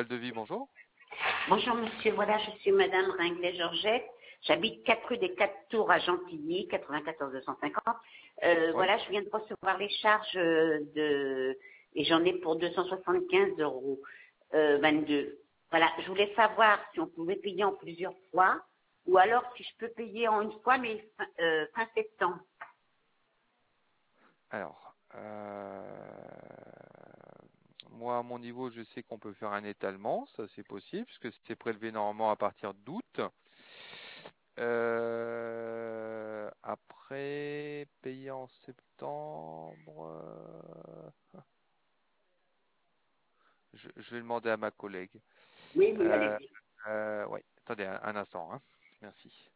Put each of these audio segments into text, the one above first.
le devis, bonjour. Bonjour monsieur, voilà, je suis madame Ringlet-Georgette. J'habite 4 rue des 4 Tours à Gentilly, 94 250. Oui. Voilà, je viens de recevoir les charges et j'en ai pour 275 euros 22. Voilà, je voulais savoir si on pouvait payer en plusieurs fois ou alors si je peux payer en une fois, mais fin septembre. Alors, moi, à mon niveau, je sais qu'on peut faire un étalement, ça c'est possible, puisque c'est prélevé normalement à partir d'août. Après, payer en septembre, je vais demander à ma collègue. Oui, oui, Euh, allez-y. ouais, attendez un instant, hein. Merci.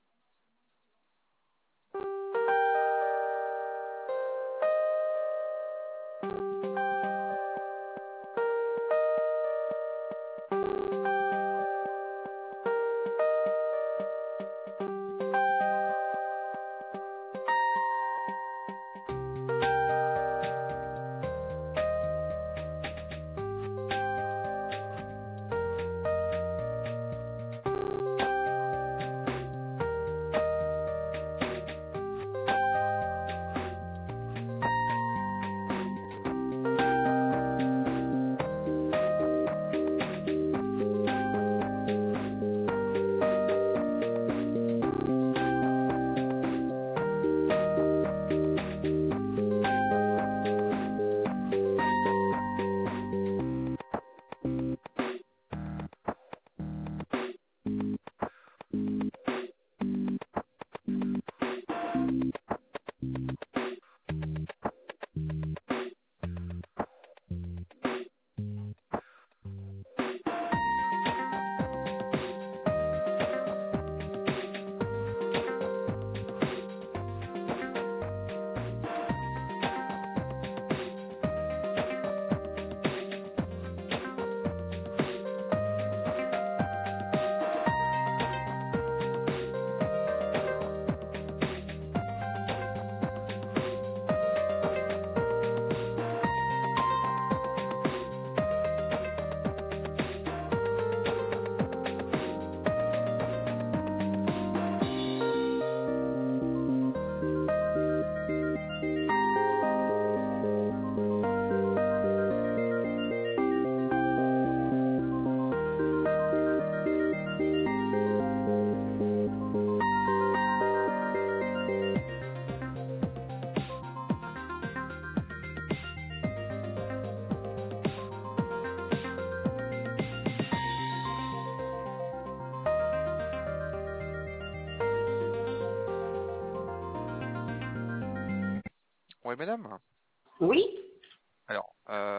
Oui, madame. Oui? Alors,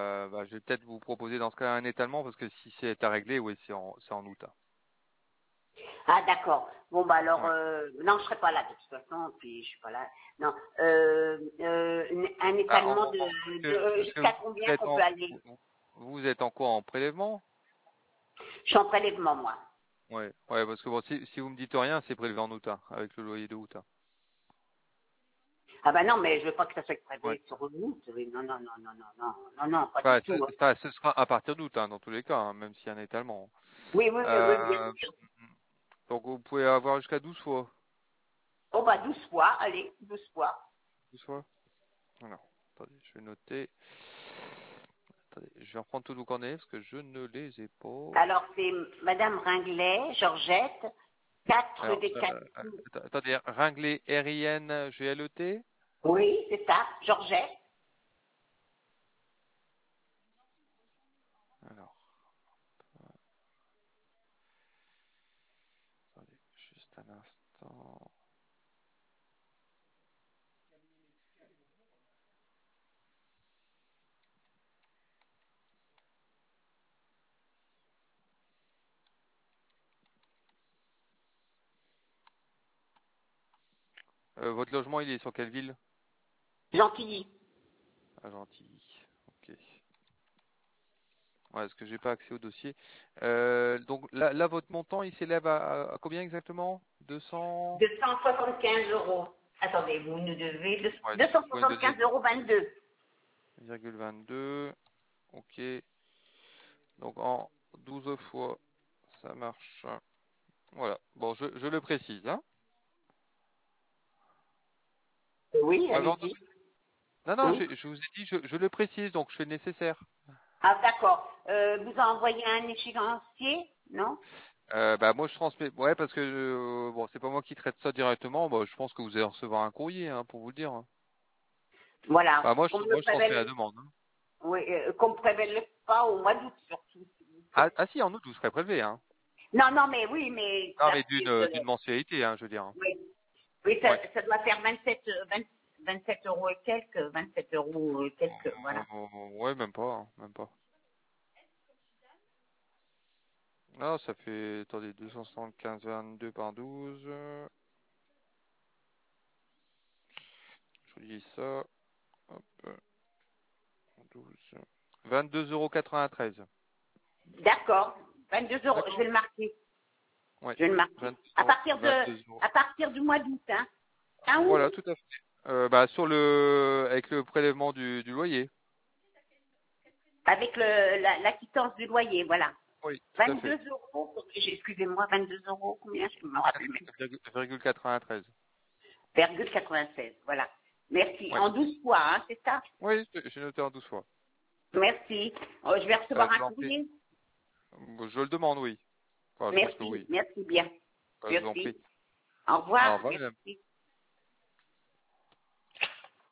je vais peut-être vous proposer dans ce cas un étalement, parce que si c'est à régler, oui, c'est en août, hein. Ah d'accord. Bon bah alors Ouais. non, je serai pas là de toute façon, puis je suis pas là. Non. Un Ah, étalement parce que jusqu'à combien qu'on peut aller? vous êtes en quoi, en prélèvement? Je suis en prélèvement moi. Ouais, ouais, parce que bon, si vous me dites rien, c'est prélevé en août, hein, avec le loyer de août, hein. Ah bah non, mais je veux pas que ça soit Ouais. prélevé sur vous. Oui, non, non, non, non, non, non, non, non, pas du Enfin, tout. Hein. ce sera à partir d'août, hein, dans tous les cas, hein, même s'il y a un étalement. Oui, oui, oui, oui, bien Euh, sûr. donc vous pouvez avoir jusqu'à 12 fois. Oh bah 12 fois, allez, 12 fois. 12 fois. Alors, attendez, je vais noter. Attendez, je vais reprendre tous vos coordonnées parce que je ne les ai pas. Alors c'est Madame Ringlet, Georgette, 4 Alors, des 4. attendez, Ringlet, R-I-N-G-L-E-T. Oui, c'est ça, Georgette. Alors, attendez, juste un instant. Votre logement, il est sur quelle ville? Gentilly. À Gentilly. Ok. Ouais, parce que j'ai pas accès au dossier. Donc là, votre montant, il s'élève à combien exactement? 200? 275 euros. Attendez, vous nous devez Ouais, si vous pouvez me donner 275 euros 22. 0,22. Ok. Donc en 12 fois, ça marche. Voilà. Bon, je le précise, hein. Oui, Vous m'avez entendu? allez-y. Non, non, Oui. je vous ai dit, je le précise, donc je fais le nécessaire. Ah, d'accord. Vous a envoyé un échéancier, non? Bah moi je transmets, ouais parce que bon c'est pas moi qui traite ça directement, bah, je pense que vous allez recevoir un courrier hein, pour vous le dire, hein. Voilà. Bah Qu'on me moi je transmets la prévienne, demande, hein. oui, qu'on me prévienne pas au mois d'août, surtout, s'il vous plaît. Ah si en août vous serez prélevé, hein. Non, non, mais oui, mais Non ça mais fait d'une mensualité, hein, je veux dire, hein. oui. Oui, Ouais. ça doit faire 27 euros et quelques, 27 euros et quelques, voilà. Ouais même pas, hein, même pas. Non ça fait attendez 275 22 par 12. Je vous dis ça. Hop, 12. 22,93 €. D'accord. 22 euros, je vais D'accord? le marquer. Ouais. Je vais le marquer. 22 euros. 22 euros. À partir du mois d'août, hein. Fin août? Voilà, tout à fait. Bah, avec le prélèvement du loyer. Avec la quittance du loyer, voilà. Oui, tout à fait. 22 euros, excusez-moi, 22 euros, combien? Je me rappelle même. 4,93. 0,96, voilà. Merci. Ouais. En 12 fois, hein, c'est ça? Oui, j'ai noté en 12 fois. Merci. Je vais recevoir Je un vous en prie. courrier. Je le demande, oui. Enfin, je pense que Merci, oui. merci bien. Je vous en prie. Merci. Au Au revoir. revoir, madame. Merci.